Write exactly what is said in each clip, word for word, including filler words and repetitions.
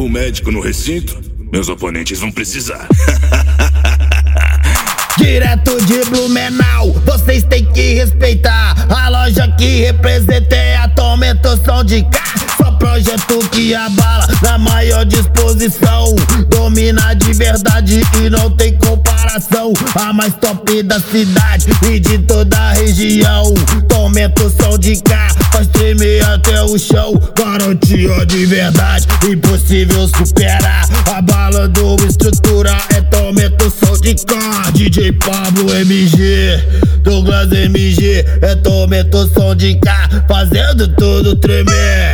algum médico no recinto? Meus oponentes vão precisar. Direto de Blumenau, vocês têm que respeitar. A loja que representa é a Tormento Som de Cá. Só projeto que abala na maior disposição. Domina de verdade e não tem comparação. A mais top da cidade e de toda a região. Tormento Som de Cá, faz tremer até o chão. Garantia de verdade, impossível superar. A bala do estrutura é Tormento Som de Cá. D J Pablo M G, Douglas M G, é Tormento Som de Cá, fazendo tudo tremer.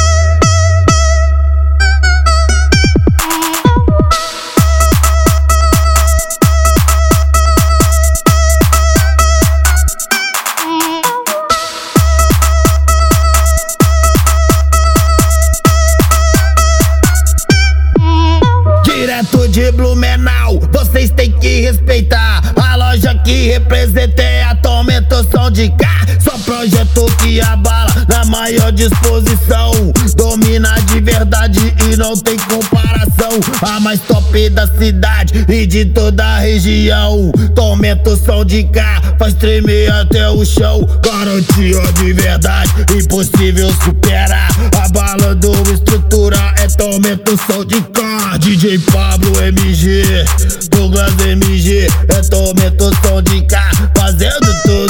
Direto de Blumenau, vocês têm que respeitar. A loja que representa é a Tormento Som de Cá. Só projeto que abala na maior disposição. Domina de verdade e não tem comparação. A mais top da cidade e de toda a região. Tormento Som de Cá, faz tremer até o chão. Garantia de verdade, impossível superar. A bala do estrutura é Tormento Som de Cá. D J Pablo M G, Douglas M G, é Tormento Som de Cá, fazendo tudo